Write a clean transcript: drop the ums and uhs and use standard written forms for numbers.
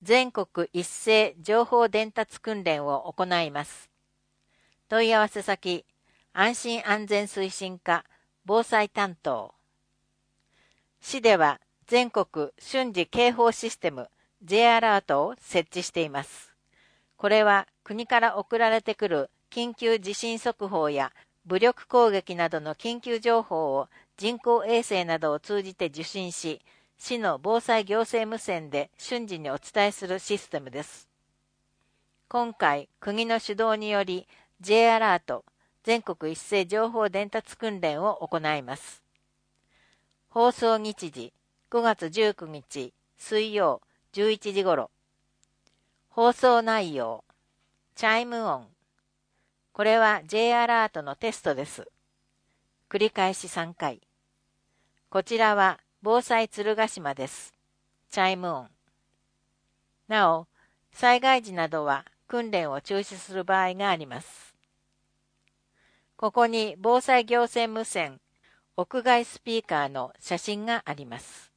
全国一斉情報伝達訓練を行います。問い合わせ先、安心安全推進課防災担当。市では全国瞬時警報システム J アラートを設置しています。これは国から送られてくる緊急地震速報や武力攻撃などの緊急情報を人工衛星などを通じて受信し、市の防災行政無線で瞬時にお伝えするシステムです。今回、国の主導により J アラート全国一斉情報伝達訓練を行います。放送日時5月19日水曜11時頃。放送内容チャイム音。これは J アラートのテストです。繰り返し3回。こちらは防災鶴ヶ島です。チャイム音。なお、災害時などは訓練を中止する場合があります。ここに防災行政無線屋外スピーカーの写真があります。